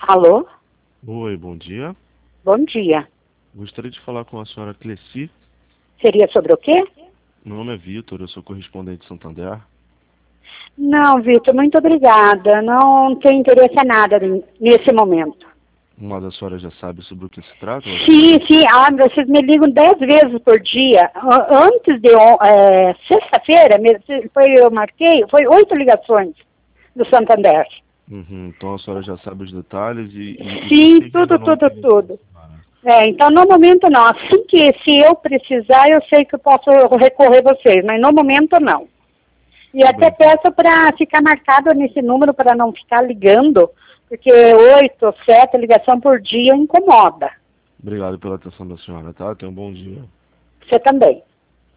Alô? Oi, bom dia. Bom dia. Gostaria de falar com a senhora Cleci. Seria sobre o quê? Meu nome é Vitor, eu sou correspondente de Santander. Não, Vitor, muito obrigada. Não tenho interesse em nada nesse momento. Uma das senhoras já sabe sobre o que se trata? Sim, sim. Vocês me ligam 10 vezes por dia. Antes de sexta-feira, eu marquei, foi 8 ligações do Santander. Então a senhora já sabe os detalhes Sim, por que tudo, ainda não tudo, tem tudo. interesse? Então no momento não. Assim que, se eu precisar, eu sei que eu posso recorrer a vocês, mas no momento não. E até peço para ficar marcado nesse número para não ficar ligando, porque 8, 7 ligações por dia incomoda. Obrigado pela atenção da senhora, tá? Tenha um bom dia. Você também.